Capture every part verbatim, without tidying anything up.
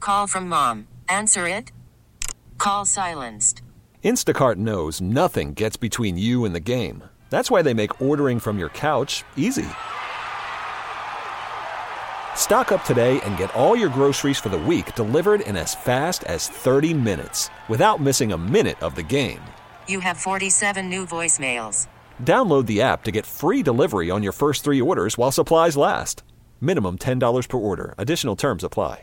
call from mom. Answer it. Call silenced. Instacart knows nothing gets between you and the game. That's why they make ordering from your couch easy. Stock up today and get all your groceries for the week delivered in as fast as thirty minutes without missing a minute of the game. You have forty-seven new voicemails. Download the app to get free delivery on your first three orders while supplies last. Minimum ten dollars per order. Additional terms apply.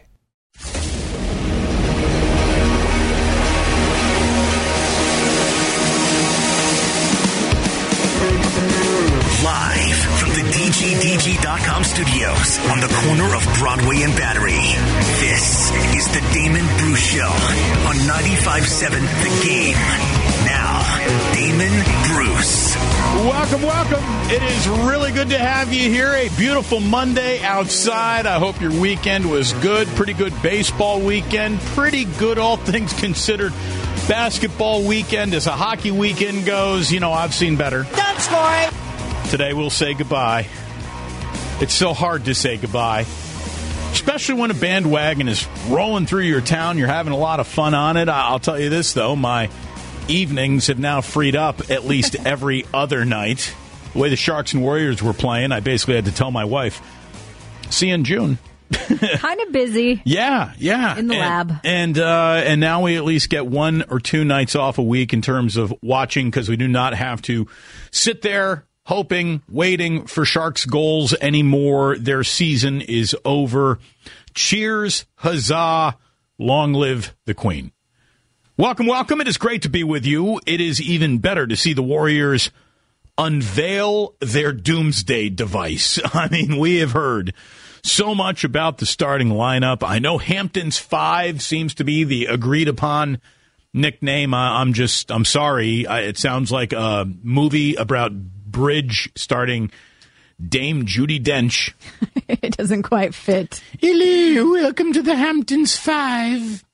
Live from the D G D G dot com studios on the corner of Broadway and Battery, this is the Damon Bruce Show on ninety-five point seven The Game. Now, Damon Bruce. Welcome, welcome. It is really good to have you here. A beautiful Monday outside. I hope your weekend was good. Pretty good baseball weekend. Pretty good, all things considered, basketball weekend. As a hockey weekend goes, you know, I've seen better. Done scoring. Today we'll say goodbye. It's so hard to say goodbye, especially when a bandwagon is rolling through your town. You're having a lot of fun on it. I'll tell you this, though. My evenings have now freed up at least every other night. The way the Sharks and Warriors were playing, I basically had to tell my wife, see you in June. Kind of busy. Yeah, yeah. In the and, lab. And uh, and now we at least get one or two nights off a week in terms of watching, because we do not have to sit there hoping, waiting for Sharks goals anymore. Their season is over. Cheers, huzzah, long live the Queen. Welcome, welcome. It is great to be with you. It is even better to see the Warriors unveil their doomsday device. I mean, we have heard so much about the starting lineup. I know Hampton's Five seems to be the agreed upon nickname. I'm just, I'm sorry. It sounds like a movie about bridge starting Dame Judi Dench. It doesn't quite fit. Hello, welcome to the Hamptons Five.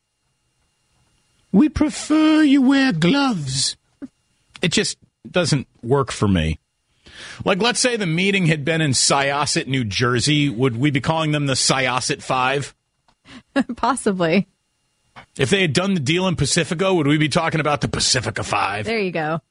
We prefer you wear gloves. It just doesn't work for me. Like, let's say the meeting had been in Syosset, New Jersey. Would we be calling them the Syosset Five? Possibly. If they had done the deal in Pacifico, would we be talking about the Pacifica Five? There you go.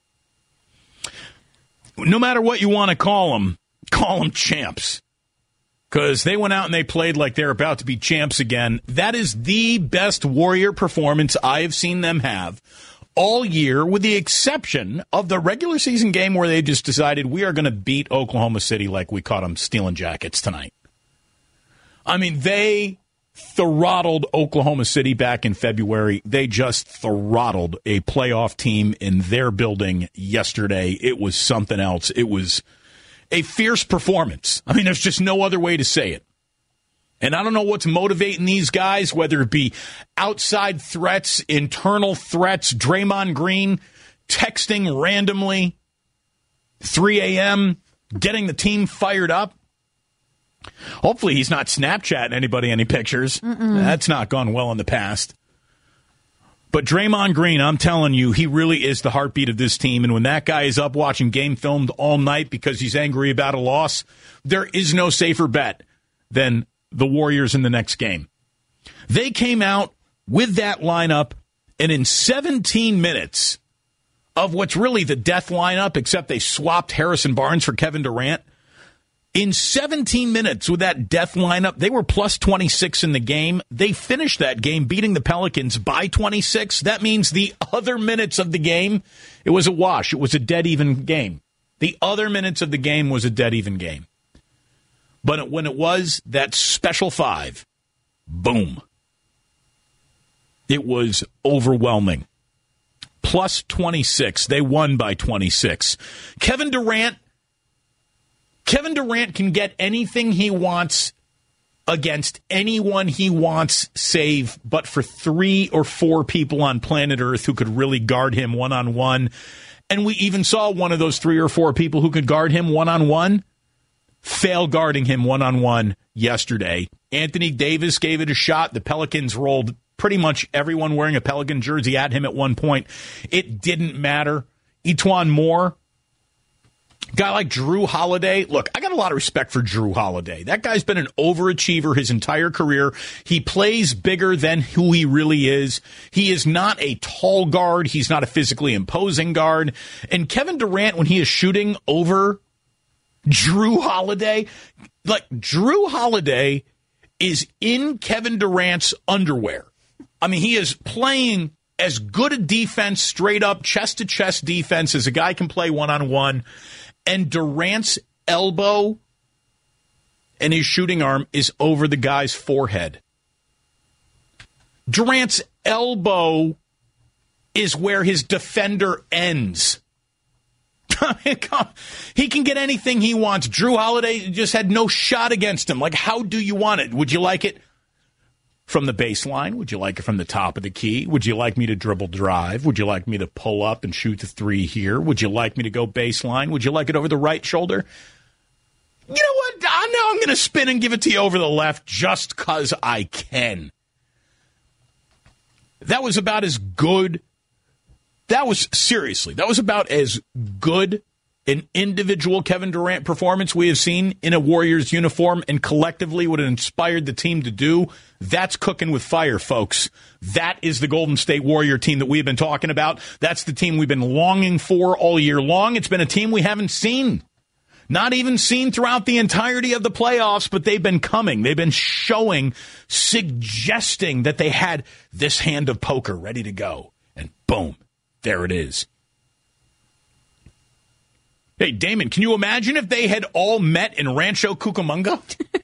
No matter what you want to call them, call them champs. Because they went out and they played like they're about to be champs again. That is the best Warrior performance I have seen them have all year, with the exception of the regular season game where they just decided we are going to beat Oklahoma City like we caught them stealing jackets tonight. I mean, they throttled Oklahoma City back in February. They just throttled a playoff team in their building yesterday. It was something else. It was a fierce performance. I mean, there's just no other way to say it. And I don't know what's motivating these guys, whether it be outside threats, internal threats, Draymond Green texting randomly, three a.m., getting the team fired up. Hopefully he's not Snapchatting anybody any pictures. Mm-mm. That's not gone well in the past. But Draymond Green, I'm telling you, he really is the heartbeat of this team. And when that guy is up watching game filmed all night because he's angry about a loss, there is no safer bet than the Warriors in the next game. They came out with that lineup, and in seventeen minutes of what's really the death lineup, except they swapped Harrison Barnes for Kevin Durant, in seventeen minutes with that death lineup, they were plus twenty-six in the game. They finished that game beating the Pelicans by twenty-six. That means the other minutes of the game, it was a wash. It was a dead-even game. The other minutes of the game was a dead-even game. But when it was that special five, boom. It was overwhelming. Plus twenty-six. They won by twenty-six. Kevin Durant Kevin Durant can get anything he wants against anyone he wants, save but for three or four people on planet Earth who could really guard him one-on-one. And we even saw one of those three or four people who could guard him one-on-one fail guarding him one-on-one yesterday. Anthony Davis gave it a shot. The Pelicans rolled pretty much everyone wearing a Pelican jersey at him at one point. It didn't matter. Etuan Moore Guy like Drew Holiday. Look, I got a lot of respect for Drew Holiday. That guy's been an overachiever his entire career. He plays bigger than who he really is. He is not a tall guard. He's not a physically imposing guard. And Kevin Durant, when he is shooting over Drew Holiday, like Drew Holiday is in Kevin Durant's underwear. I mean, he is playing as good a defense, straight up, chest-to-chest defense as a guy can play one-on-one. And Durant's elbow and his shooting arm is over the guy's forehead. Durant's elbow is where his defender ends. He can get anything he wants. Drew Holiday just had no shot against him. Like, how do you want it? Would you like it from the baseline? Would you like it from the top of the key? Would you like me to dribble drive? Would you like me to pull up and shoot the three here? Would you like me to go baseline? Would you like it over the right shoulder? You know what? I know I'm going to spin and give it to you over the left just because I can. That was about as good. That was, seriously, that was about as good an individual Kevin Durant performance we have seen in a Warriors uniform, and collectively what it inspired the team to do. That's cooking with fire, folks. That is the Golden State Warrior team that we've been talking about. That's the team we've been longing for all year long. It's been a team we haven't seen. Not even seen throughout the entirety of the playoffs, but they've been coming. They've been showing, suggesting that they had this hand of poker ready to go. And boom, there it is. Hey, Damon, can you imagine if they had all met in Rancho Cucamonga?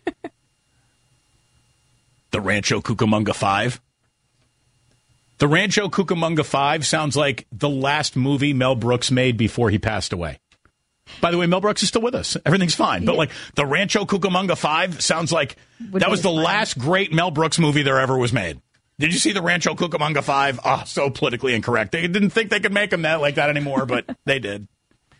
The Rancho Cucamonga Five. The Rancho Cucamonga Five sounds like the last movie Mel Brooks made before he passed away. By the way, Mel Brooks is still with us. Everything's fine. But Yeah. like the Rancho Cucamonga Five sounds like Would that be was the fine. last great Mel Brooks movie there ever was made. Did you see the Rancho Cucamonga Five? Oh, so politically incorrect. They didn't think they could make them that like that anymore, but they did.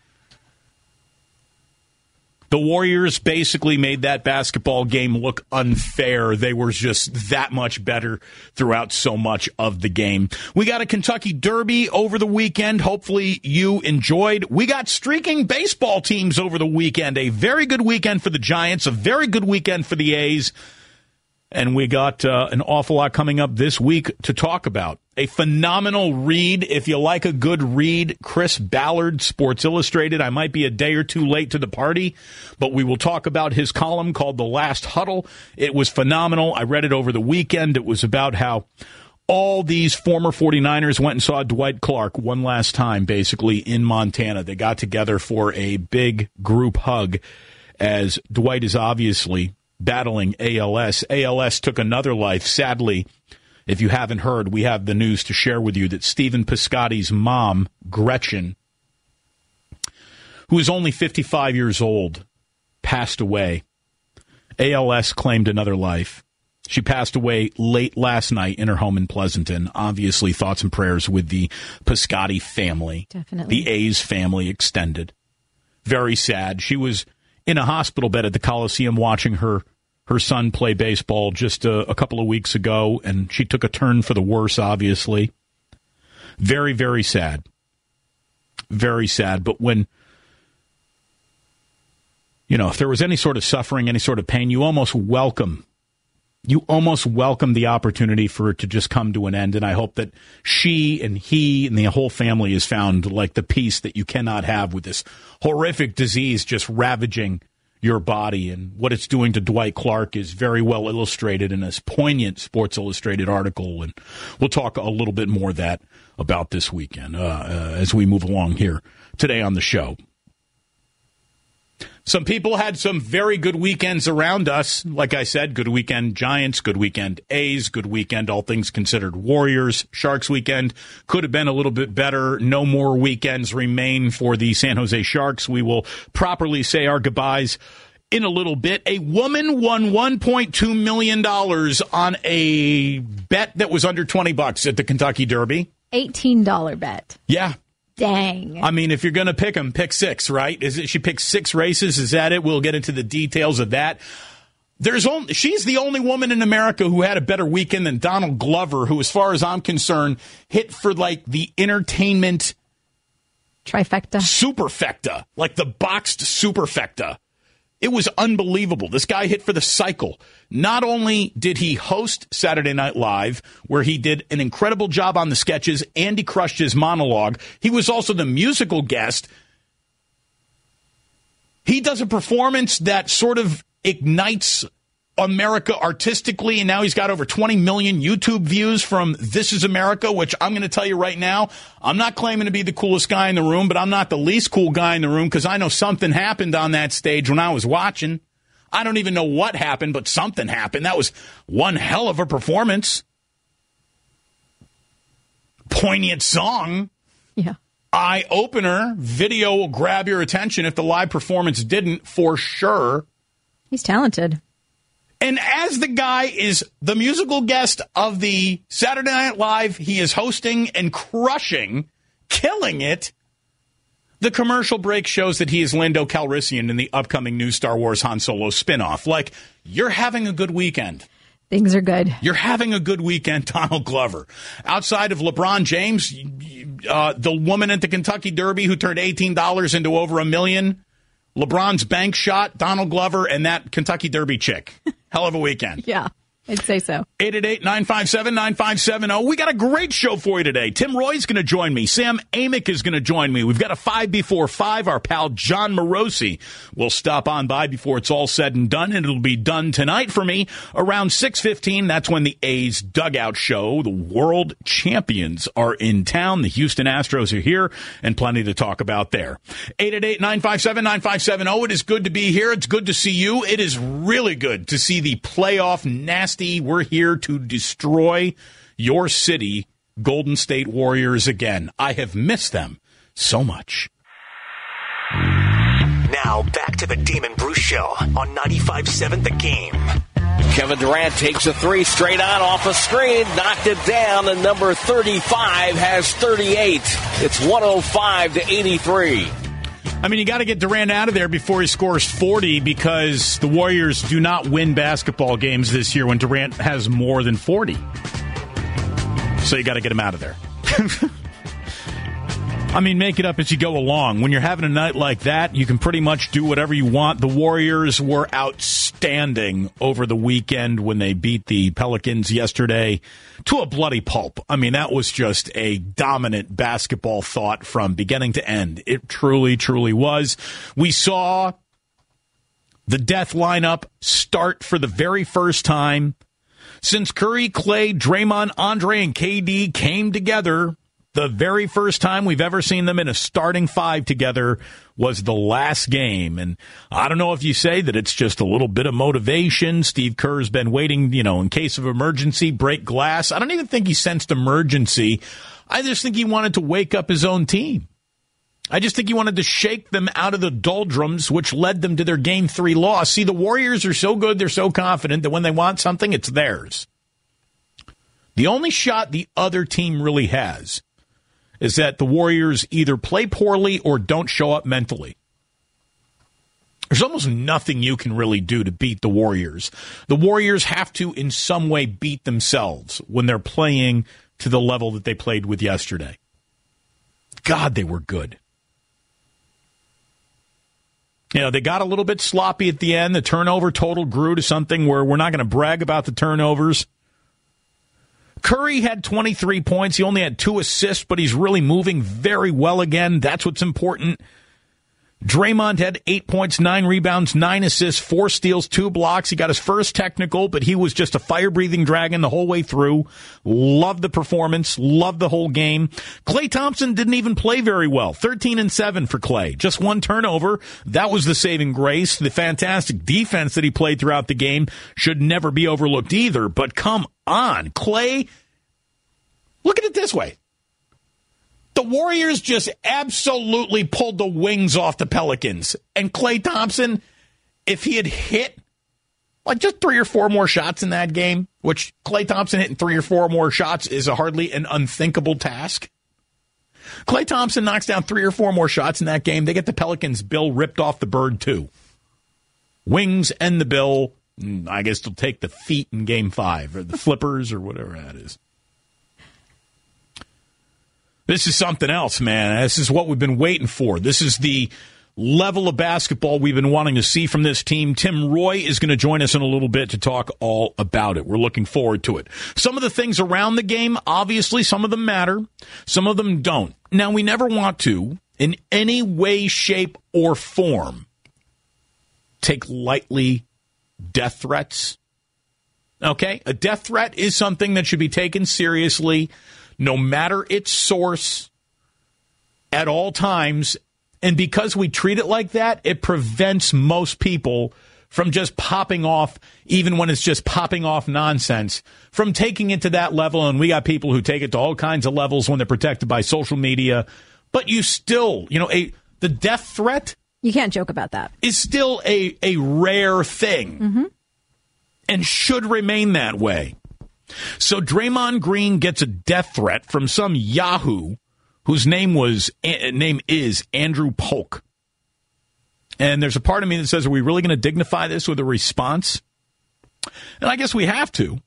The Warriors basically made that basketball game look unfair. They were just that much better throughout so much of the game. We got a Kentucky Derby over the weekend. Hopefully you enjoyed. We got streaking baseball teams over the weekend. A very good weekend for the Giants, a very good weekend for the A's. And we got uh, an awful lot coming up this week to talk about. A phenomenal read. If you like a good read, Chris Ballard, Sports Illustrated. I might be a day or two late to the party, but we will talk about his column called The Last Huddle. It was phenomenal. I read it over the weekend. It was about how all these former forty-niners went and saw Dwight Clark one last time, basically, in Montana. They got together for a big group hug as Dwight is obviously battling A L S. A L S took another life. Sadly, if you haven't heard, we have the news to share with you that Stephen Piscotty's mom, Gretchen, who is only fifty-five years old, passed away. A L S claimed another life. She passed away late last night in her home in Pleasanton. Obviously, thoughts and prayers with the Piscotty family. Definitely. The A's family extended. Very sad. She was in a hospital bed at the Coliseum watching her her son play baseball just a, a couple of weeks ago, and she took a turn for the worse, obviously. Very, very sad. Very sad. But when, you know, if there was any sort of suffering, any sort of pain, you almost welcome, you almost welcome the opportunity for it to just come to an end. And I hope that she and he and the whole family has found like the peace that you cannot have with this horrific disease just ravaging your body. And what it's doing to Dwight Clark is very well illustrated in this poignant Sports Illustrated article. And we'll talk a little bit more of that about this weekend uh, uh, as we move along here today on the show. Some people had some very good weekends around us. Like I said, good weekend Giants, good weekend A's, good weekend, all things considered, Warriors. Sharks weekend could have been a little bit better. No more weekends remain for the San Jose Sharks. We will properly say our goodbyes in a little bit. A woman won one point two million dollars on a bet that was under twenty bucks at the Kentucky Derby. eighteen dollars bet. Yeah. Dang. I mean, if you're going to pick them, pick six, right? Is it, she picked six races? Is that it? We'll get into the details of that. There's only, she's the only woman in America who had a better weekend than Donald Glover, who, as far as I'm concerned, hit for like the entertainment Trifecta. Superfecta, like the boxed superfecta. It was unbelievable. This guy hit for the cycle. Not only did he host Saturday Night Live, where he did an incredible job on the sketches and he crushed his monologue, he was also the musical guest. He does a performance that sort of ignites America artistically, and now he's got over twenty million YouTube views from This Is America, which I'm going to tell you right now, I'm not claiming to be the coolest guy in the room, but I'm not the least cool guy in the room because I know something happened on that stage when I was watching. I don't even know what happened, but something happened. That was one hell of a performance. Poignant song. Yeah. Eye-opener. Video will grab your attention if the live performance didn't, for sure. He's talented. And as the guy is the musical guest of the Saturday Night Live, he is hosting and crushing, killing it. The commercial break shows that he is Lando Calrissian in the upcoming new Star Wars Han Solo spinoff. Like, you're having a good weekend. Things are good. You're having a good weekend, Donald Glover. Outside of LeBron James, uh, the woman at the Kentucky Derby who turned eighteen dollars into over a million, LeBron's bank shot, Donald Glover, and that Kentucky Derby chick. Hell of a weekend. Yeah, I'd say so. eight eight eight, nine five seven, nine five seven zero. We got a great show for you today. Tim Roy's going to join me. Sam Amick is going to join me. We've got a five before five. Our pal John Morosi will stop on by before it's all said and done, and it'll be done tonight for me around six fifteen. That's when the A's Dugout Show, the world champions, are in town. The Houston Astros are here, and plenty to talk about there. eight eight eight, nine five seven, nine five seven zero. It is good to be here. It's good to see you. It is really good to see the playoff nasty. We're here to destroy your city, Golden State Warriors, again. I have missed them so much. Now back to the Damon Bruce Show on ninety-five point seven The Game. Kevin Durant takes a three straight on off a screen, knocked it down, and number thirty-five has thirty-eight. It's one oh five to eighty-three. I mean, you got to get Durant out of there before he scores forty because the Warriors do not win basketball games this year when Durant has more than forty. So you got to get him out of there. I mean, make it up as you go along. When you're having a night like that, you can pretty much do whatever you want. The Warriors were outstanding over the weekend when they beat the Pelicans yesterday to a bloody pulp. I mean, that was just a dominant basketball thought from beginning to end. It truly, truly was. We saw the death lineup start for the very first time since Curry, Clay, Draymond, Andre, and K D came together. The very first time we've ever seen them in a starting five together was the last game. And I don't know if you say that it's just a little bit of motivation. Steve Kerr's been waiting, you know, in case of emergency, break glass. I don't even think he sensed emergency. I just think he wanted to wake up his own team. I just think he wanted to shake them out of the doldrums, which led them to their game three loss. See, the Warriors are so good, they're so confident that when they want something, it's theirs. The only shot the other team really has is that the Warriors either play poorly or don't show up mentally. There's almost nothing you can really do to beat the Warriors. The Warriors have to, in some way, beat themselves when they're playing to the level that they played with yesterday. God, they were good. You know, they got a little bit sloppy at the end. The turnover total grew to something where we're not going to brag about the turnovers. Curry had twenty-three points. He only had two assists, but he's really moving very well again. That's what's important. Draymond had eight points, nine rebounds, nine assists, four steals, two blocks. He got his first technical, but he was just a fire-breathing dragon the whole way through. Loved the performance, loved the whole game. Klay Thompson didn't even play very well. thirteen and seven for Klay. Just one turnover. That was the saving grace. The fantastic defense that he played throughout the game should never be overlooked either. But come on, Klay, look at it this way. The Warriors just absolutely pulled the wings off the Pelicans. And Klay Thompson, if he had hit like just three or four more shots in that game, which Klay Thompson hitting three or four more shots is a hardly an unthinkable task. Klay Thompson knocks down three or four more shots in that game. They get the Pelicans' bill ripped off the bird, too. Wings and the bill. I guess they'll take the feet in game five or the flippers or whatever that is. This is something else, man. This is what we've been waiting for. This is the level of basketball we've been wanting to see from this team. Tim Roy is going to join us in a little bit to talk all about it. We're looking forward to it. Some of the things around the game, obviously, some of them matter. Some of them don't. Now, we never want to, in any way, shape, or form, take lightly death threats. Okay? A death threat is something that should be taken seriously, no matter its source, at all times. And because we treat it like that, it prevents most people from just popping off, even when it's just popping off nonsense, from taking it to that level. And we got people who take it to all kinds of levels when they're protected by social media. But you still, you know, a the death threat. You can't joke about that. Is still a, a rare thing, mm-hmm. and should remain that way. So Draymond Green gets a death threat from some Yahoo whose name was name is Andrew Polk. And there's a part of me that says, are we really going to dignify this with a response? And I guess we have to.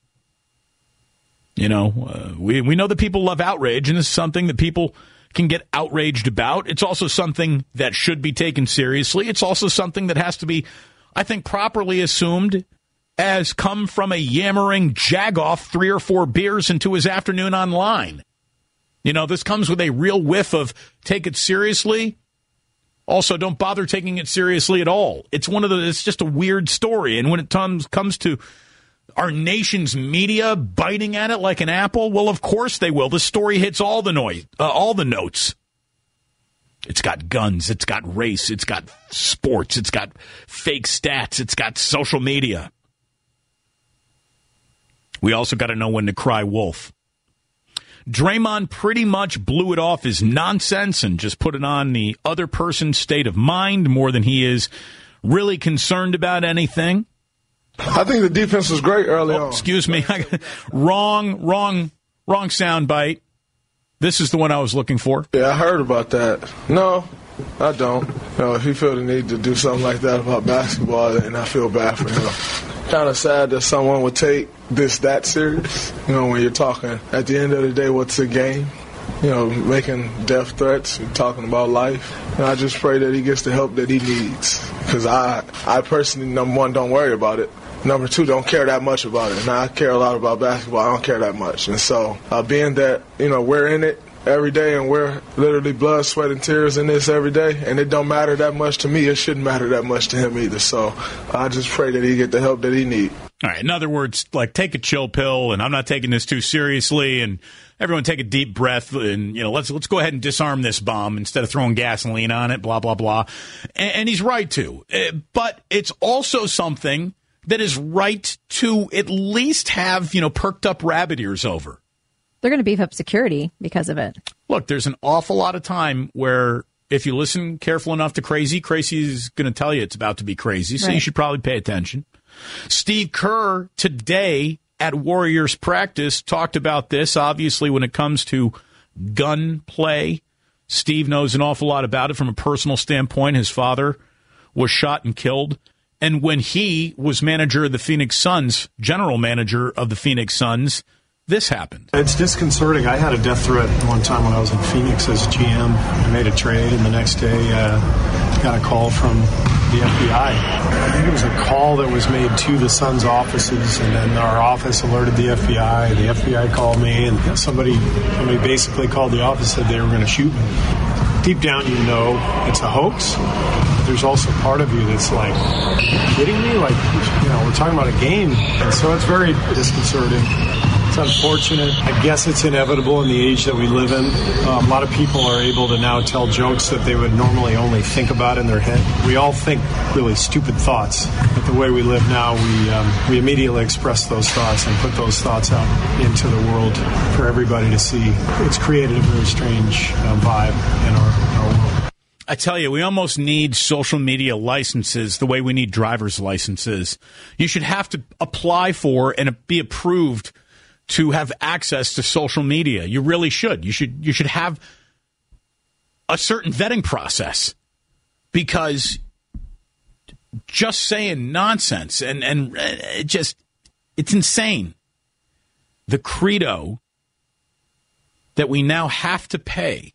You know, uh, we, we know that people love outrage, and this is something that people can get outraged about. It's also something that should be taken seriously. It's also something that has to be, I think, properly assumed as come from a yammering jagoff three or four beers into his afternoon online. You know, this comes with a real whiff of take it seriously. Also, don't bother taking it seriously at all. It's one of the, it's just a weird story. And when it comes, comes to our nation's media biting at it like an apple, well, of course they will. The story hits all the noise, uh, all the notes. It's got guns. It's got race. It's got sports. It's got fake stats. It's got social media. We also got to know when to cry wolf. Draymond pretty much blew it off as nonsense and just put it on the other person's state of mind more than he is really concerned about anything. I think the defense was great early oh, on. Excuse me. wrong, wrong, wrong sound bite. This is the one I was looking for. Yeah, I heard about that. No, I don't. You know, if he feel the need to do something like that about basketball, then I feel bad for him. Kind of sad that someone would take this that serious. You know, when you're talking, at the end of the day, what's the game? You know, making death threats and talking about life. And I just pray that he gets the help that he needs. Because I, I personally, number one, don't worry about it. Number two, don't care that much about it. And I care a lot about basketball. I don't care that much. And so, uh, being that, you know, we're in it every day and we're literally blood, sweat, and tears in this every day, and it don't matter that much to me, it shouldn't matter that much to him either. So I just pray that he get the help that he needs. All right, in other words, like, take a chill pill, and I'm not taking this too seriously, and everyone take a deep breath, and, you know, let's let's go ahead and disarm this bomb instead of throwing gasoline on it, blah, blah, blah. And, and he's right to. But it's also something that is right to at least have, you know, perked up rabbit ears over. They're going to beef up security because of it. Look, there's an awful lot of time where if you listen careful enough to Crazy, Crazy's going to tell you it's about to be crazy, so right. You should probably pay attention. Steve Kerr today at Warriors practice talked about this. Obviously, when it comes to gun play, Steve knows an awful lot about it from a personal standpoint. His father was shot and killed. And when he was manager of the Phoenix Suns, general manager of the Phoenix Suns, this happened. It's disconcerting. I had a death threat one time when I was in Phoenix as G M. I made a trade, and the next day uh, got a call from the F B I. I think it was a call that was made to the Suns offices, and then our office alerted the F B I. The F B I called me, and somebody, somebody basically called the office, said they were going to shoot me. Deep down, you know it's a hoax. There's also part of you that's like, are you kidding me? Like, you know, we're talking about a game. And so it's very disconcerting. It's unfortunate. I guess it's inevitable in the age that we live in. Um, a lot of people are able to now tell jokes that they would normally only think about in their head. We all think really stupid thoughts. But the way we live now, we um, we immediately express those thoughts and put those thoughts out into the world for everybody to see. It's created a very strange uh, vibe in our, in our world. I tell you, we almost need social media licenses the way we need driver's licenses. You should have to apply for and be approved to have access to social media. You really should. You should you should have a certain vetting process, because just saying nonsense and, and it just, it's insane. The credo that we now have to pay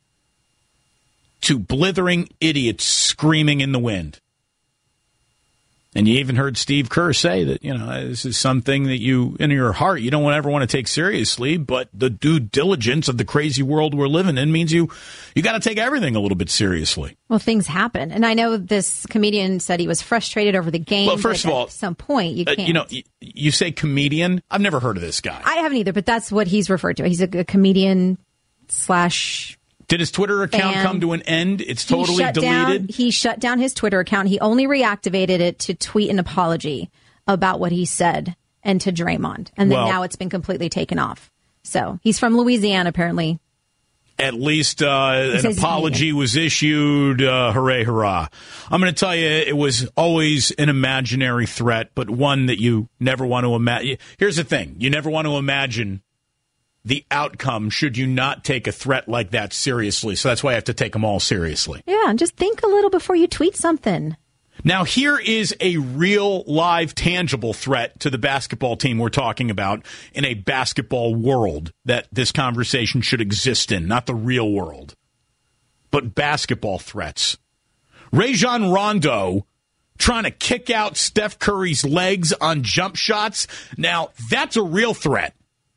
to blithering idiots screaming in the wind. And you even heard Steve Kerr say that, you know, this is something that you, in your heart, you don't ever want to take seriously, but the due diligence of the crazy world we're living in means you you got to take everything a little bit seriously. Well, things happen. And I know this comedian said he was frustrated over the game. Well, first of all, at some point, you can't. Uh, you know, you, you say comedian. I've never heard of this guy. I haven't either, but that's what he's referred to. He's a, a comedian slash... Did his Twitter account fan. come to an end? It's totally he shut deleted? Down, he shut down his Twitter account. He only reactivated it to tweet an apology about what he said and to Draymond. And then well, now it's been completely taken off. So he's from Louisiana, apparently. At least uh, an apology was issued. Uh, hooray, hurrah. I'm going to tell you, it was always an imaginary threat, but one that you never want to imagine. Here's the thing. You never want to imagine the outcome should you not take a threat like that seriously. So that's why I have to take them all seriously. Yeah, and just think a little before you tweet something. Now, here is a real, live, tangible threat to the basketball team we're talking about in a basketball world that this conversation should exist in, not the real world, but basketball threats. Rajon Rondo trying to kick out Steph Curry's legs on jump shots. Now, that's a real threat.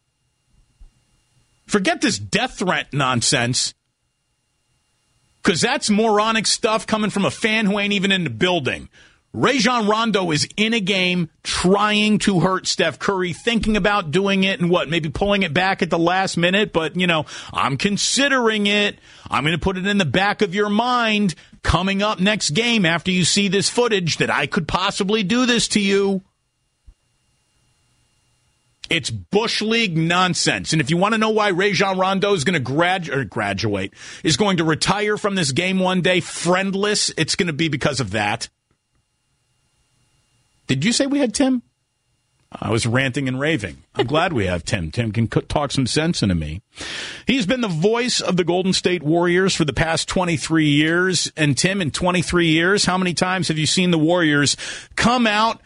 Forget this death threat nonsense, because that's moronic stuff coming from a fan who ain't even in the building. Rajon Rondo is in a game trying to hurt Steph Curry, thinking about doing it and what, maybe pulling it back at the last minute, but, you know, I'm considering it. I'm going to put it in the back of your mind coming up next game after you see this footage that I could possibly do this to you. It's Bush League nonsense. And if you want to know why Rajon Rondo is going to grad- or graduate, is going to retire from this game one day friendless, it's going to be because of that. Did you say we had Tim? I was ranting and raving. I'm glad we have Tim. Tim can talk some sense into me. He's been the voice of the Golden State Warriors for the past twenty-three years. And Tim, in twenty-three years, how many times have you seen the Warriors come out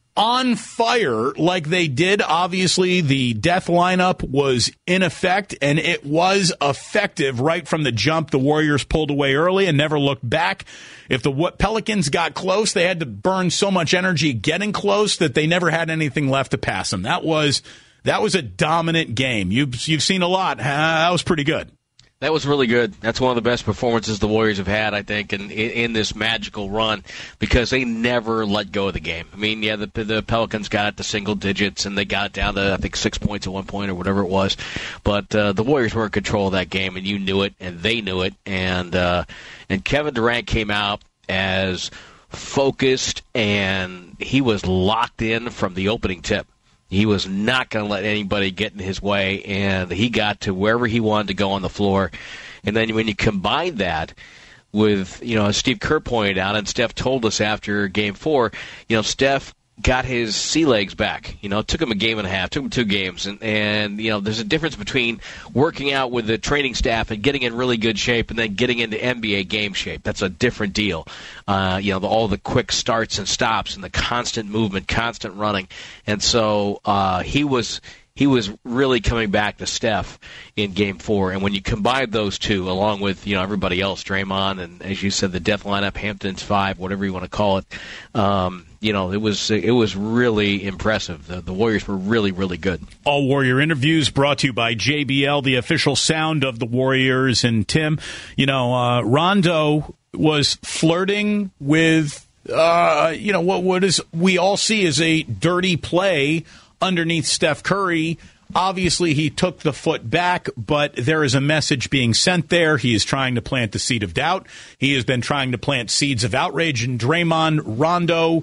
on fire like they did? Obviously, the death lineup was in effect, and it was effective right from the jump. The Warriors pulled away early and never looked back. If the Pelicans got close, they had to burn so much energy getting close that they never had anything left to pass them. That was that was a dominant game. You've, you've seen a lot. Uh, that was pretty good. That was really good. That's one of the best performances the Warriors have had, I think, in, in this magical run, because they never let go of the game. I mean, yeah, the, the Pelicans got it to single digits, and they got it down to, I think, six points at one point or whatever it was. But uh, the Warriors were in control of that game, and you knew it, and they knew it. And, uh, and Kevin Durant came out as focused, and he was locked in from the opening tip. He was not going to let anybody get in his way, and he got to wherever he wanted to go on the floor. And then when you combine that with, you know, as Steve Kerr pointed out, and Steph told us after Game Four, you know, Steph got his sea legs back. You know, it took him a game and a half, took him two games. And, and, you know, there's a difference between working out with the training staff and getting in really good shape and then getting into N B A game shape. That's a different deal. Uh, you know, the, all the quick starts and stops and the constant movement, constant running. And so uh, he was he was really coming back to Steph in Game Four. And when you combine those two, along with, you know, everybody else, Draymond, and as you said, the death lineup, Hampton's five, whatever you want to call it, um, you know, it was it was really impressive. The, the Warriors were really, really good. All Warrior interviews brought to you by J B L, the official sound of the Warriors. And Tim, you know, uh, Rondo was flirting with, uh, you know, what what is we all see as a dirty play underneath Steph Curry. Obviously, he took the foot back, but there is a message being sent there. He is trying to plant the seed of doubt. He has been trying to plant seeds of outrage. And Draymond Rondo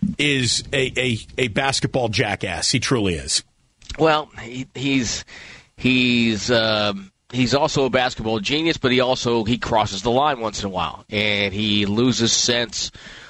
is a, a, a basketball jackass. He truly is. Well, he, he's he's um, he's also a basketball genius, but he also he crosses the line once in a while, and he loses sense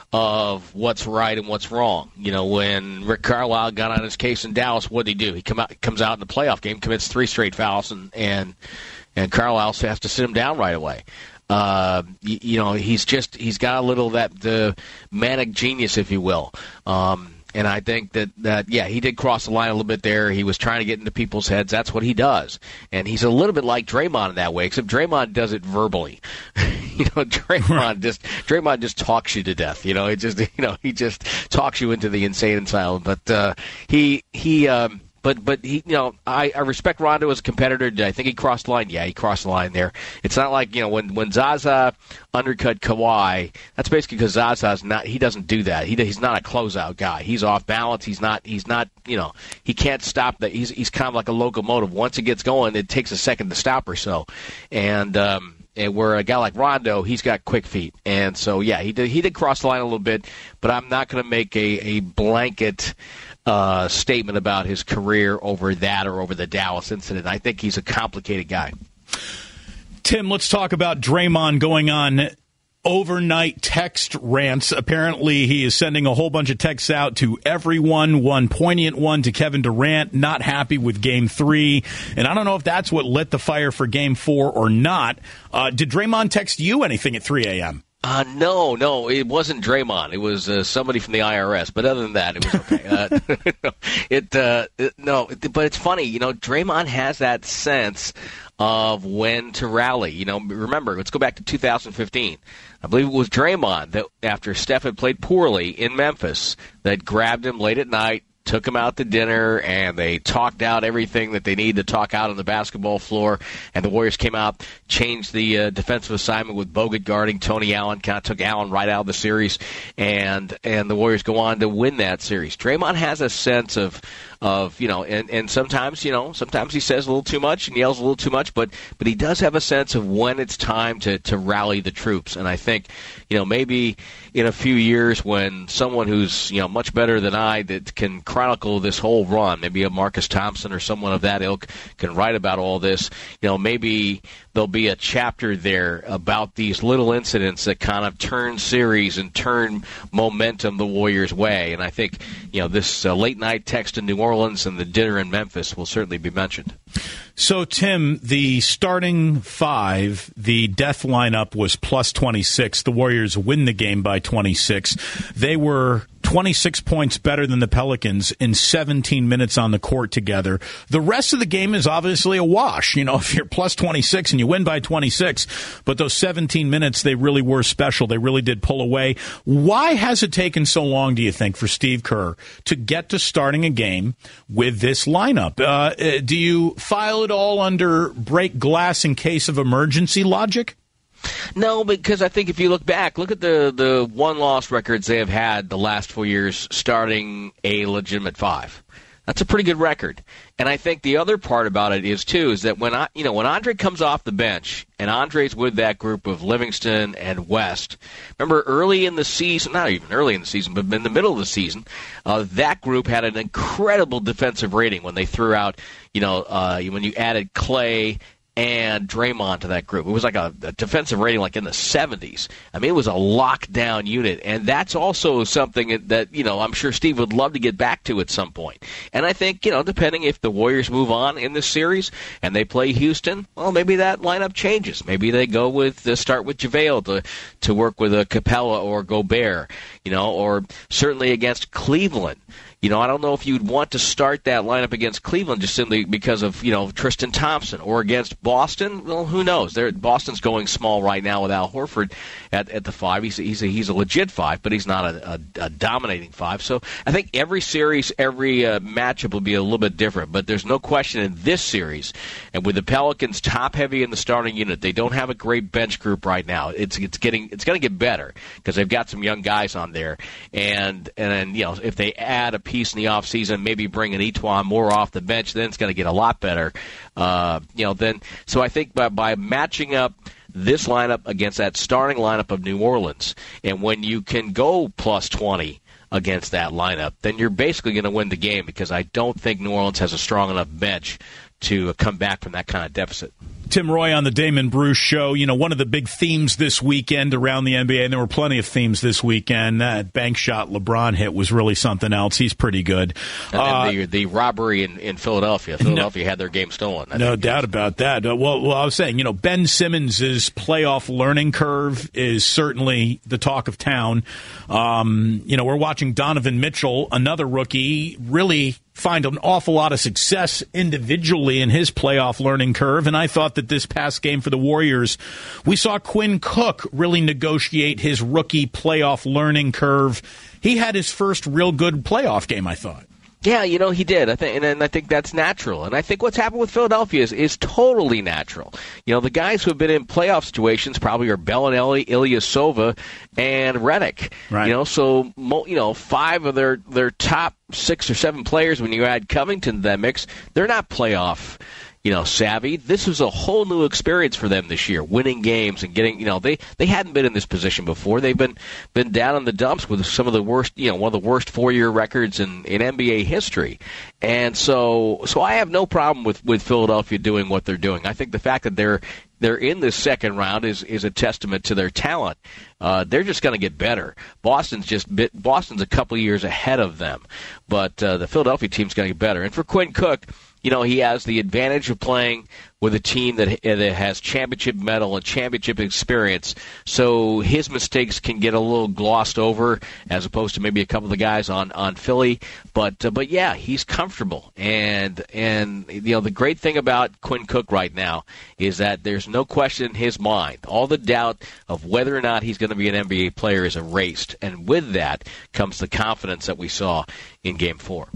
of what's right and what's wrong. You know, when Rick Carlisle got on his case in Dallas, what did he do? He come out, comes out in the playoff game, commits three straight fouls, and and, and Carlisle has to sit him down right away. Uh, you, you know, he's just he's got a little of that the manic genius, if you will. Um, And I think that, that, yeah, he did cross the line a little bit there. He was trying to get into people's heads. That's what he does. And he's a little bit like Draymond in that way, except Draymond does it verbally. you know, Draymond just Draymond just talks you to death. You know, it just you know he just talks you into the insane asylum. But uh, he he. Um, But, but he, you know, I, I respect Rondo as a competitor. Did I think he crossed the line? Yeah, he crossed the line there. It's not like, you know, when, when Zaza undercut Kawhi, that's basically because Zaza's not, he doesn't do that. He, he's not a closeout guy. He's off balance. He's not, he's not, you know, he can't stop that. He's, he's kind of like a locomotive. Once it gets going, it takes a second to stop or so. And, um, and where a guy like Rondo, he's got quick feet. And so, yeah, he did, he did cross the line a little bit, but I'm not going to make a, a blanket Uh, statement about his career over that or over the Dallas incident. I think he's a complicated guy. Tim, let's talk about Draymond going on overnight text rants. Apparently, he is sending a whole bunch of texts out to everyone, one poignant one to Kevin Durant, not happy with Game three. And I don't know if that's what lit the fire for Game four or not. Uh, did Draymond text you anything at three a.m.? Uh, no, no, it wasn't Draymond. It was uh, somebody from the I R S. But other than that, it was okay. uh, it, uh, it, no, it, but it's funny. You know, Draymond has that sense of when to rally. You know, remember, let's go back to two thousand fifteen. I believe it was Draymond that, after Steph had played poorly in Memphis, that grabbed him late at night, took him out to dinner, and they talked out everything that they needed to talk out on the basketball floor. And the Warriors came out, changed the uh, defensive assignment with Bogut guarding Tony Allen, kind of took Allen right out of the series, and and the Warriors go on to win that series. Draymond has a sense of, of you know, and, and sometimes, you know, sometimes he says a little too much and yells a little too much, but but he does have a sense of when it's time to, to rally the troops. And I think, you know, maybe in a few years when someone who's, you know, much better than I that can chronicle this whole run, maybe a Marcus Thompson or someone of that ilk can write about all this, you know, maybe there'll be a chapter there about these little incidents that kind of turn series and turn momentum the Warriors' way. And I think, you know, this uh, late-night text in New Orleans and the dinner in Memphis will certainly be mentioned. So, Tim, the starting five, the death lineup was plus twenty-six. The Warriors win the game by twenty-six. They were twenty-six points better than the Pelicans in seventeen minutes on the court together. The rest of the game is obviously a wash. You know, if you're plus twenty-six and you win by twenty-six, but those seventeen minutes, they really were special. They really did pull away. Why has it taken so long, do you think, for Steve Kerr to get to starting a game with this lineup? Uh, do you file it all under break glass in case of emergency logic? No, because I think if you look back, look at the, the one-loss records they have had the last four years starting a legitimate five. That's a pretty good record. And I think the other part about it is, too, is that when I, you know, when Andre comes off the bench and Andre's with that group of Livingston and West, remember early in the season, not even early in the season, but in the middle of the season, uh, that group had an incredible defensive rating when they threw out, you know, uh, when you added Clay and Draymond to that group. It was like a, a defensive rating like in the seventies. I mean, it was a lockdown unit, and that's also something that, you know, I'm sure Steve would love to get back to at some point. And I think, you know, depending if the Warriors move on in this series and they play Houston, well, maybe that lineup changes. Maybe they go with, uh, start with JaVale to, to work with a Capella or Gobert, you know, or certainly against Cleveland. You know, I don't know if you'd want to start that lineup against Cleveland just simply because of, you know, Tristan Thompson, or against Boston. Well, who knows? They're, Boston's going small right now with Al Horford at, at the five. He's, he's, a, he's a legit five, but he's not a, a, a dominating five. So I think every series, every uh, matchup will be a little bit different. But there's no question in this series, and with the Pelicans top heavy in the starting unit, they don't have a great bench group right now. It's it's getting it's going to get better because they've got some young guys on there, and and then, you know, if they add a piece in the offseason, maybe bring an Etuan more off the bench, then it's going to get a lot better. Uh, you know, then so I think by, by matching up this lineup against that starting lineup of New Orleans, and when you can go plus twenty against that lineup, then you're basically going to win the game, because I don't think New Orleans has a strong enough bench to come back from that kind of deficit. Tim Roy on the Damon Bruce Show. You know, one of the big themes this weekend around the N B A, and there were plenty of themes this weekend, that bank shot LeBron hit was really something else. He's pretty good. And uh, the, the robbery in, in Philadelphia. Philadelphia no, had their game stolen. I no doubt about that. Uh, well, well, I was saying, you know, Ben Simmons' playoff learning curve is certainly the talk of town. Um, you know, we're watching Donovan Mitchell, another rookie, really find an awful lot of success individually in his playoff learning curve. And I thought that this past game for the Warriors, we saw Quinn Cook really negotiate his rookie playoff learning curve. He had his first real good playoff game, I thought. Yeah, you know, he did. I think, and, and I think that's natural. And I think what's happened with Philadelphia is, is totally natural. You know, the guys who have been in playoff situations probably are Bellinelli, Ilyasova, and Redick. Right. You know, so you know, five of their their top six or seven players, when you add Covington to that mix, they're not playoff, you know, savvy. This was a whole new experience for them this year, winning games and getting, you know, they, they hadn't been in this position before. They've been been down in the dumps with some of the worst, you know, one of the worst four-year records in, in N B A history. And so so I have no problem with, with Philadelphia doing what they're doing. I think the fact that they're they're in this second round is, is a testament to their talent. Uh, they're just going to get better. Boston's just bit, Boston's a couple of years ahead of them, but uh, the Philadelphia team's going to get better. And for Quinn Cook, you know, he has the advantage of playing with a team that, that has championship medal and championship experience, so his mistakes can get a little glossed over as opposed to maybe a couple of the guys on, on Philly. But uh, but yeah, he's comfortable, and and you know the great thing about Quinn Cook right now is that there's no question in his mind. All the doubt of whether or not he's going to be an N B A player is erased, and with that comes the confidence that we saw in Game Four.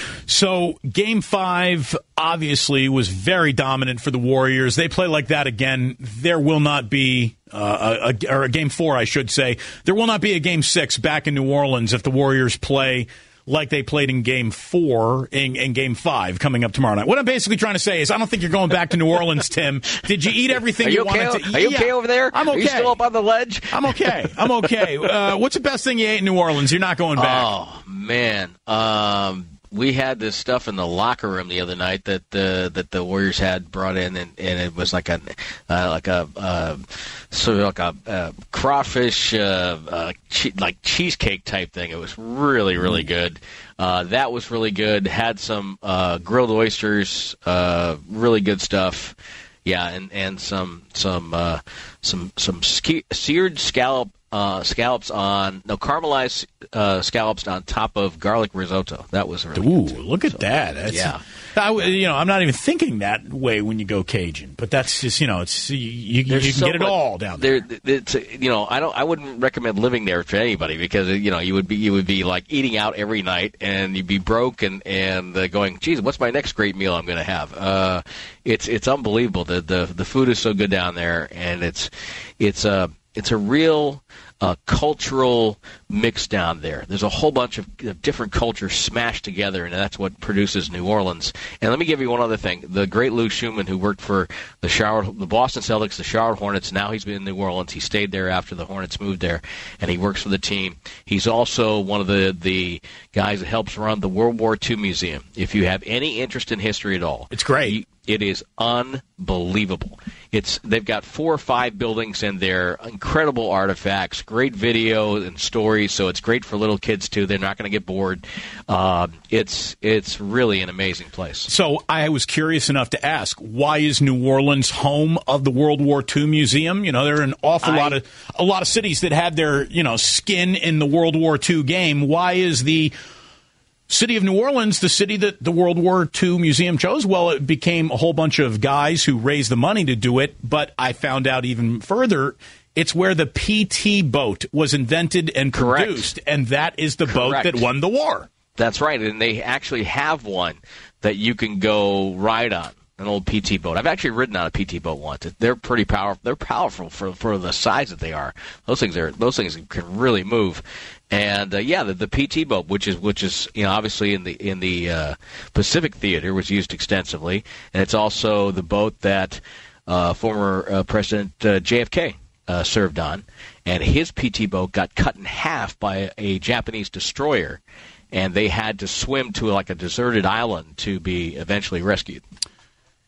So Game Five obviously was very dominant for the Warriors. They play like that again. There will not be uh, a, or a Game Four, I should say. There will not be a Game Six back in New Orleans if the Warriors play like they played in Game Four in, in Game Five coming up tomorrow night. What I'm basically trying to say is I don't think you're going back to New Orleans, Tim. Did you eat everything Are you, you okay? wanted to eat? Are you yeah. okay over there? I'm okay. Are you still up on the ledge? I'm okay. I'm okay. Uh, what's the best thing you ate in New Orleans? You're not going back. Oh, man. Um... We had this stuff in the locker room the other night that the that the Warriors had brought in, and, and it was like a uh, like a uh, sort of like a uh, crawfish uh, uh, che- like cheesecake type thing. It was really really good. Uh, that was really good. Had some uh, grilled oysters, uh, really good stuff. Yeah, and, and some some uh, some some ske- seared scallop. Uh, scallops on no caramelized uh, scallops on top of garlic risotto. That was really Ooh, good. look at so, that! That's, yeah, I, you know, I'm not even thinking that way when you go Cajun, but that's just you know, it's you, you, you can so get it much, all down there. there. It's, you know, I don't, I wouldn't recommend living there for anybody because you know you would be you would be like eating out every night and you'd be broke and and uh, going, geez, what's my next great meal I'm going to have? Uh, it's it's unbelievable. The the the food is so good down there, and it's it's a it's a real. Uh, cultural mix down there. There's a whole bunch of uh, different cultures smashed together, and that's what produces New Orleans. And let me give you one other thing. The great Lou Schumann, who worked for the Charlotte, the Boston Celtics, the Charlotte Hornets, now he's been in New Orleans. He stayed there after the Hornets moved there, and he works for the team. He's also one of the, the guys that helps run the World War Two Museum. If you have any interest in history at all, it's great. You, It is unbelievable. It's they've got four or five buildings in there, incredible artifacts, great video and stories. So it's great for little kids too. They're not going to get bored. Um, it's it's really an amazing place. So I was curious enough to ask, why is New Orleans home of the World War Two Museum? You know, there are an awful I, lot of a lot of cities that had their you know skin in the World War Two game. Why is the city of New Orleans the city that the World War Two Museum chose? Well, it became a whole bunch of guys who raised the money to do it, but I found out even further, it's where the P T boat was invented and Correct. produced, and that is the Correct. boat that won the war. That's right, and they actually have one that you can go ride on, an old P T boat. I've actually ridden on a P T boat once. They're pretty powerful. They're powerful for for the size that they are. Those things are those things can really move. And uh, yeah, the, the P T boat, which is which is you know obviously in the in the uh, Pacific Theater, was used extensively, and it's also the boat that uh, former uh, President uh, J F K uh, served on, and his P T boat got cut in half by a, a Japanese destroyer, and they had to swim to like a deserted island to be eventually rescued.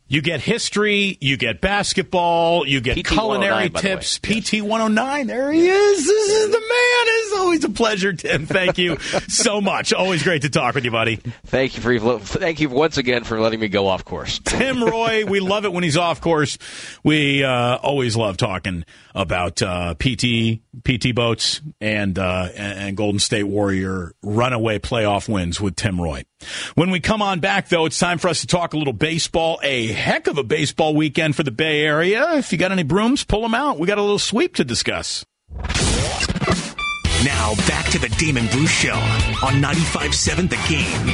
You get history, you get basketball, you get P T culinary tips. P T one oh nine, there he is. This is the man. It's always a pleasure, Tim. Thank you so much. Always great to talk with you, buddy. Thank you for thank you once again for letting me go off course. Tim Roye, we love it when he's off course. We uh, always love talking about uh, P T, P T boats, and, uh, and Golden State Warrior runaway playoff wins with Tim Roye. When we come on back, though, it's time for us to talk a little baseball. A heck of a baseball weekend for the Bay Area. If you got any brooms, pull them out. We got a little sweep to discuss. Now, back to the Damon Bruce Show on ninety-five point seven The Game.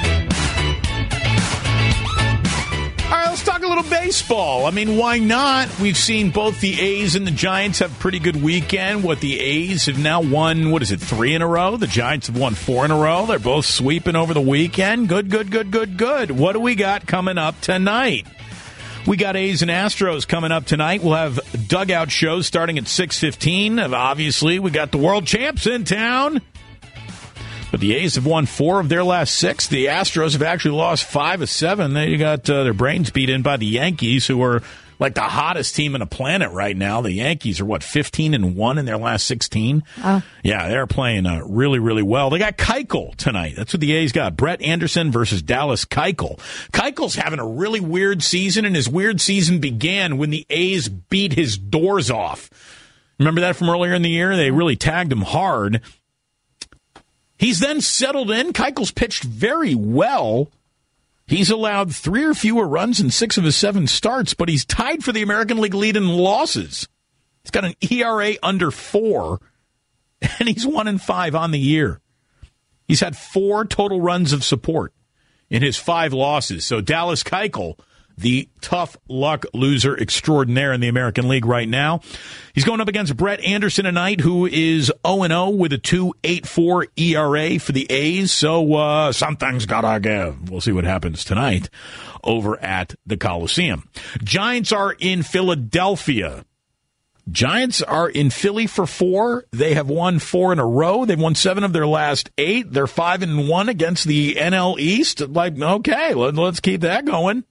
All right, let's talk a little baseball. I mean, why not? We've seen both the A's and the Giants have a pretty good weekend. What, the A's have now won, what is it, three in a row? The Giants have won four in a row. They're both sweeping over the weekend. Good, good, good, good, good. What do we got coming up tonight? We got A's and Astros coming up tonight. We'll have dugout shows starting at six fifteen. Obviously, we got the world champs in town. But the A's have won four of their last six. The Astros have actually lost five of seven. They got uh, their brains beat in by the Yankees, who are like the hottest team on the planet right now. The Yankees are, what, fifteen and one in their last sixteen? Oh. Yeah, they're playing uh, really, really well. They got Keuchel tonight. That's what the A's got. Brett Anderson versus Dallas Keuchel. Keuchel's having a really weird season, and his weird season began when the A's beat his doors off. Remember that from earlier in the year? They really tagged him hard. He's then settled in. Keuchel's pitched very well. He's allowed three or fewer runs in six of his seven starts, but he's tied for the American League lead in losses. He's got an E R A under four, and he's one and five on the year. He's had four total runs of support in his five losses. So Dallas Keuchel, the tough luck loser extraordinaire in the American League right now. He's going up against Brett Anderson tonight, who is oh and oh with a two point eight four E R A for the A's. So uh, something's gotta give. We'll see what happens tonight over at the Coliseum. Giants are in Philadelphia. Giants are in Philly for four. They have won four in a row. They've won seven of their last eight. They're five and one against the N L East. Like, okay, let, let's keep that going.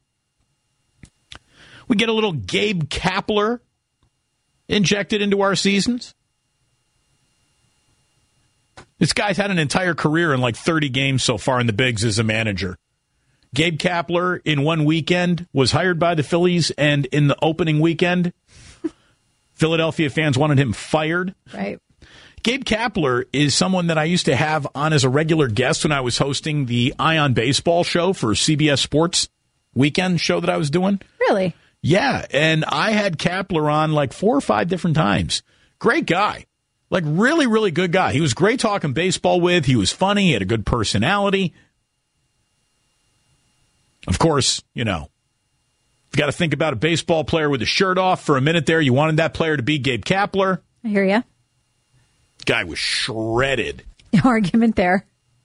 We get a little Gabe Kapler injected into our seasons. This guy's had an entire career in like thirty games so far in the bigs as a manager. Gabe Kapler in one weekend was hired by the Phillies, and in the opening weekend, Philadelphia fans wanted him fired. Right. Gabe Kapler is someone that I used to have on as a regular guest when I was hosting the Ion Baseball show for C B S Sports weekend show that I was doing. Really? Yeah, and I had Kapler on like four or five different times. Great guy. Like, really, really good guy. He was great talking baseball with. He was funny. He had a good personality. Of course, you know, you've got to think about a baseball player with a shirt off for a minute there. You wanted that player to be Gabe Kapler. I hear ya. Guy was shredded. Argument there.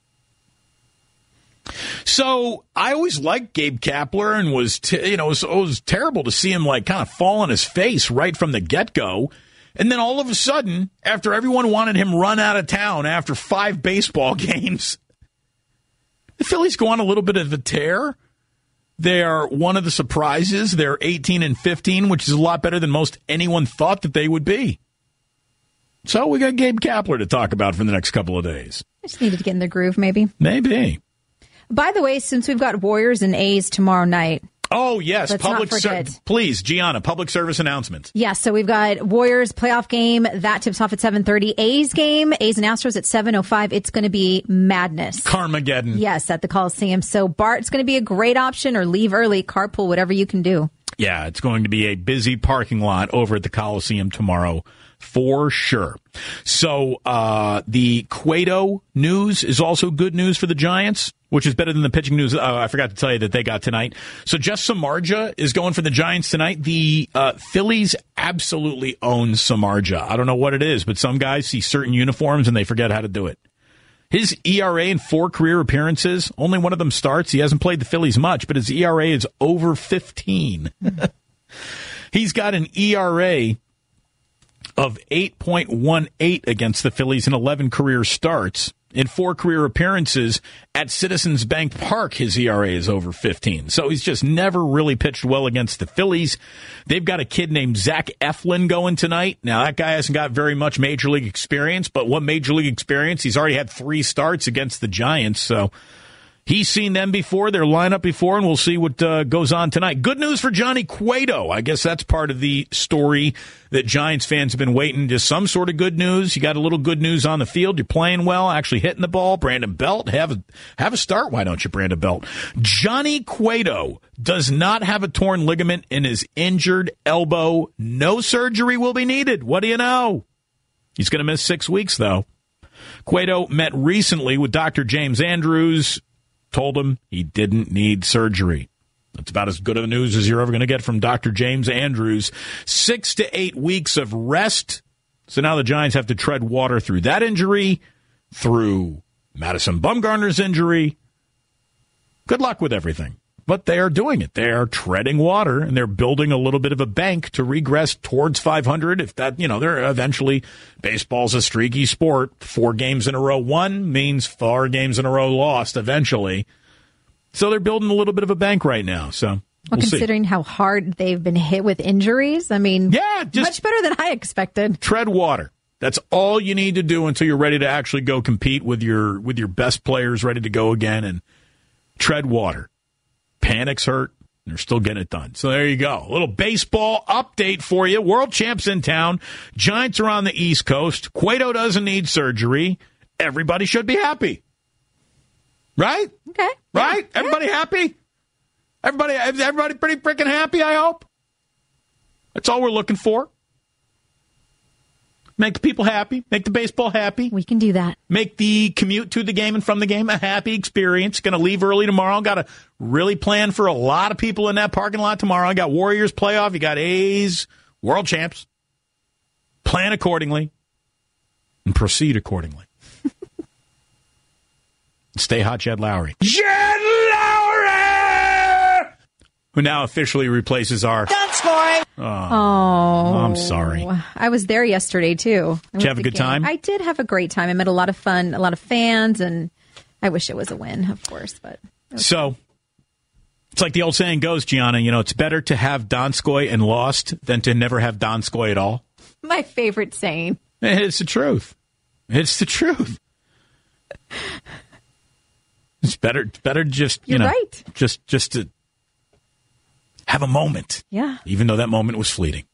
So I always liked Gabe Kapler, and was t- you know it was, it was terrible to see him like kind of fall on his face right from the get-go. And then all of a sudden, after everyone wanted him run out of town after five baseball games, the Phillies go on a little bit of a tear. They are one of the surprises. They're eighteen and fifteen, which is a lot better than most anyone thought that they would be. So we got Gabe Kapler to talk about for the next couple of days. I just needed to get in the groove, maybe. Maybe. By the way, since we've got Warriors and A's tomorrow night. Oh, yes. Let's public not forget. Ser- Please, Gianna, public service announcements. Yes, yeah, so we've got Warriors playoff game. That tips off at seven thirty. A's game, A's and Astros at seven oh five. It's going to be madness. Carmageddon. Yes, at the Coliseum. So, Bart, it's going to be a great option, or leave early, carpool, whatever you can do. Yeah, it's going to be a busy parking lot over at the Coliseum tomorrow. For sure. So uh, the Cueto news is also good news for the Giants, which is better than the pitching news. Uh, I forgot to tell you that they got tonight. So Jeff Samardzija is going for the Giants tonight. The uh, Phillies absolutely own Samardzija. I don't know what it is, but some guys see certain uniforms and they forget how to do it. His E R A in four career appearances, only one of them starts. He hasn't played the Phillies much, but his E R A is over fifteen. He's got an E R A of eight point one eight against the Phillies in eleven career starts. In four career appearances at Citizens Bank Park, his E R A is over fifteen. So he's just never really pitched well against the Phillies. They've got a kid named Zach Eflin going tonight. Now, that guy hasn't got very much Major League experience, but what Major League experience? He's already had three starts against the Giants, so he's seen them before, their lineup before, and we'll see what uh, goes on tonight. Good news for Johnny Cueto. I guess that's part of the story that Giants fans have been waiting. Just some sort of good news. You got a little good news on the field. You're playing well, actually hitting the ball. Brandon Belt, have a, have a start. Why don't you, Brandon Belt? Johnny Cueto does not have a torn ligament in his injured elbow. No surgery will be needed. What do you know? He's going to miss six weeks, though. Cueto met recently with Doctor James Andrews, told him he didn't need surgery. That's about as good of news as you're ever going to get from Doctor James Andrews. Six to eight weeks of rest. So now the Giants have to tread water through that injury, through Madison Bumgarner's injury. Good luck with everything. But they are doing it. They are treading water, and they're building a little bit of a bank to regress towards five hundred. If that, you know, they're eventually, baseball's a streaky sport. Four games in a row won means four games in a row lost eventually. So they're building a little bit of a bank right now. So well, we'll considering see. how hard they've been hit with injuries, I mean, yeah, just much better than I expected. Tread water. That's all you need to do until you're ready to actually go compete with your with your best players ready to go again, and tread water. Panic's hurt. They're still getting it done. So there you go. A little baseball update for you. World champs in town. Giants are on the East Coast. Cueto doesn't need surgery. Everybody should be happy. Right? Okay. Right? Yeah. Everybody happy? Everybody, everybody pretty freaking happy, I hope? That's all we're looking for. Make the people happy. Make the baseball happy. We can do that. Make the commute to the game and from the game a happy experience. Going to leave early tomorrow. Got to really plan for a lot of people in that parking lot tomorrow. I got Warriors playoff. You got A's, world champs. Plan accordingly and proceed accordingly. Stay hot, Jed Lowry. Jed Lowry! Who now officially replaces our... Oh, oh, I'm sorry. I was there yesterday, too. Did you have a good game. time? I did have a great time. I met a lot of fun, a lot of fans, and I wish it was a win, of course. But So, fun. It's like the old saying goes, Gianna, you know, it's better to have Donskoy and lost than to never have Donskoy at all. My favorite saying. It's the truth. It's the truth. It's better, it's better just, you You're know, right. just, just to have a moment. Yeah. Even though that moment was fleeting.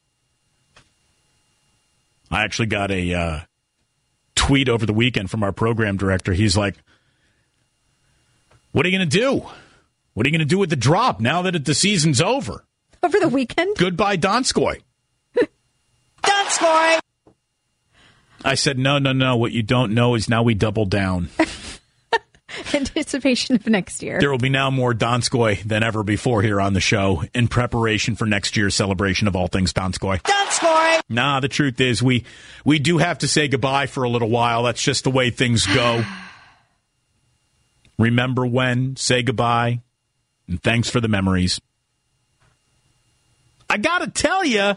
I actually got a uh, tweet over the weekend from our program director. He's like, what are you going to do? What are you going to do with the drop now that the season's over? Over the weekend? Goodbye, Donskoy. Donskoy! I said, no, no, no. What you don't know is now we double down. Anticipation of next year. There will be now more Donskoy than ever before here on the show in preparation for next year's celebration of all things Donskoy. Donskoy! Nah, the truth is we we do have to say goodbye for a little while. That's just the way things go. Remember when, say goodbye, and thanks for the memories. I got to tell you,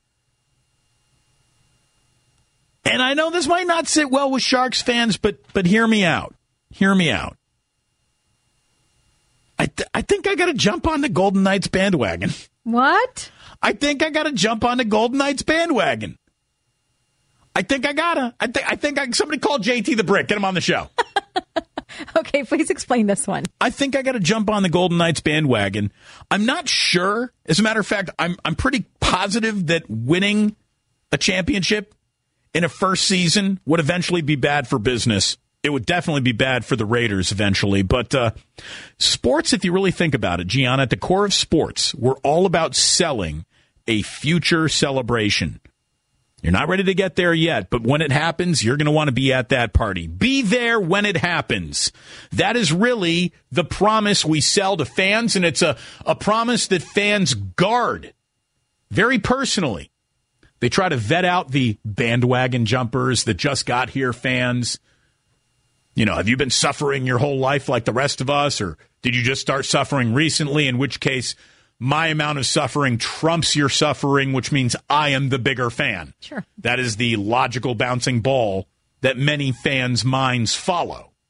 and I know this might not sit well with Sharks fans, but but hear me out. Hear me out. I th- I think I got to jump on the Golden Knights bandwagon. What? I think I got to jump on the Golden Knights bandwagon. I think I gotta. I think I think I, somebody call J T the Brick. Get him on the show. Okay, please explain this one. I think I got to jump on the Golden Knights bandwagon. I'm not sure. As a matter of fact, I'm I'm pretty positive that winning a championship in a first season would eventually be bad for business. It would definitely be bad for the Raiders eventually. But uh, sports, if you really think about it, Gianna, at the core of sports, we're all about selling a future celebration. You're not ready to get there yet, but when it happens, you're going to want to be at that party. Be there when it happens. That is really the promise we sell to fans, and it's a, a promise that fans guard very personally. They try to vet out the bandwagon jumpers that just got here fans. You know, have you been suffering your whole life like the rest of us, or did you just start suffering recently, in which case my amount of suffering trumps your suffering, which means I am the bigger fan. Sure. That is the logical bouncing ball that many fans' minds follow.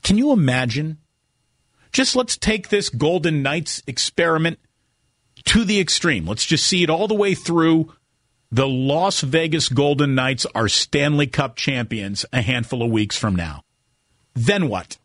Can you imagine? Just let's take this Golden Knights experiment to the extreme. Let's just see it all the way through. The Las Vegas Golden Knights are Stanley Cup champions a handful of weeks from now. Then what?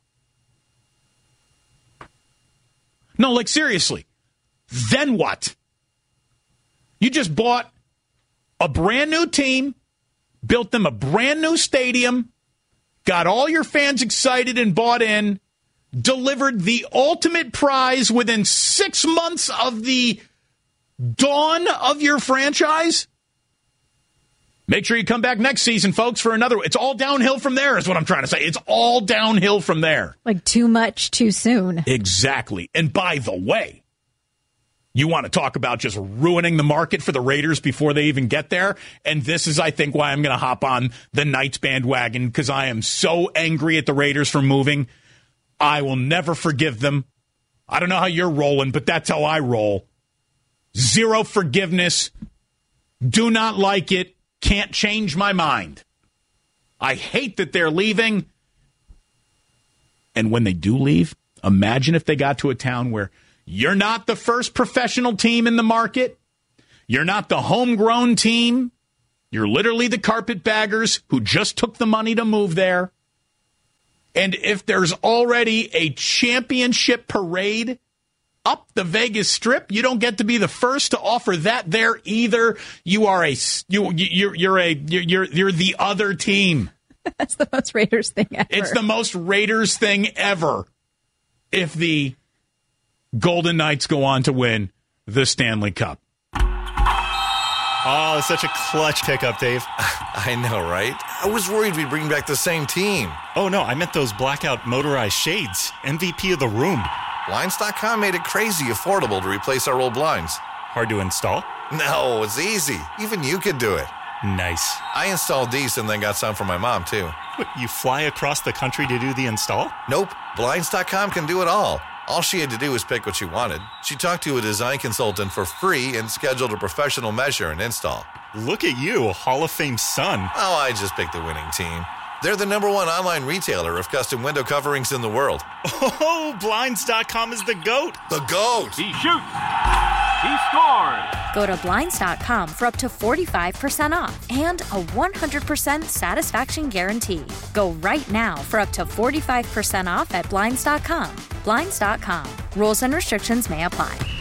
No, like seriously. Then what? You just bought a brand new team, built them a brand new stadium, got all your fans excited and bought in, delivered the ultimate prize within six months of the dawn of your franchise. Make sure you come back next season, folks, for another. It's all downhill from there is what I'm trying to say. It's all downhill from there. Like too much too soon. Exactly. And by the way, you want to talk about just ruining the market for the Raiders before they even get there? And this is, I think, why I'm going to hop on the Knights bandwagon, because I am so angry at the Raiders for moving. I will never forgive them. I don't know how you're rolling, but that's how I roll. Zero forgiveness. Do not like it. Can't change my mind. I hate that they're leaving. And when they do leave, imagine if they got to a town where you're not the first professional team in the market. You're not the homegrown team. You're literally the carpetbaggers who just took the money to move there. And if there's already a championship parade up the Vegas Strip, you don't get to be the first to offer that there either. You are a you you're you're a you're you're the other team. That's the most Raiders thing ever. It's the most Raiders thing ever. If the Golden Knights go on to win the Stanley Cup. Oh, such a clutch pickup, Dave. I know, right? I was worried we'd bring back the same team. Oh, no, I meant those blackout motorized shades. M V P of the room. Blinds dot com made it crazy affordable to replace our old blinds. Hard to install? No, it's easy. Even you could do it. Nice. I installed these and then got some for my mom, too. What, you fly across the country to do the install? Nope. Blinds dot com can do it all. All she had to do was pick what she wanted. She talked to a design consultant for free and scheduled a professional measure and install. Look at you, a Hall of Fame son. Oh, I just picked the winning team. They're the number one online retailer of custom window coverings in the world. Oh, Blinds dot com is the GOAT. The GOAT. He shoots. He scores. Go to Blinds dot com for up to forty-five percent off and a one hundred percent satisfaction guarantee. Go right now for up to forty-five percent off at Blinds dot com. Blinds dot com. Rules and restrictions may apply.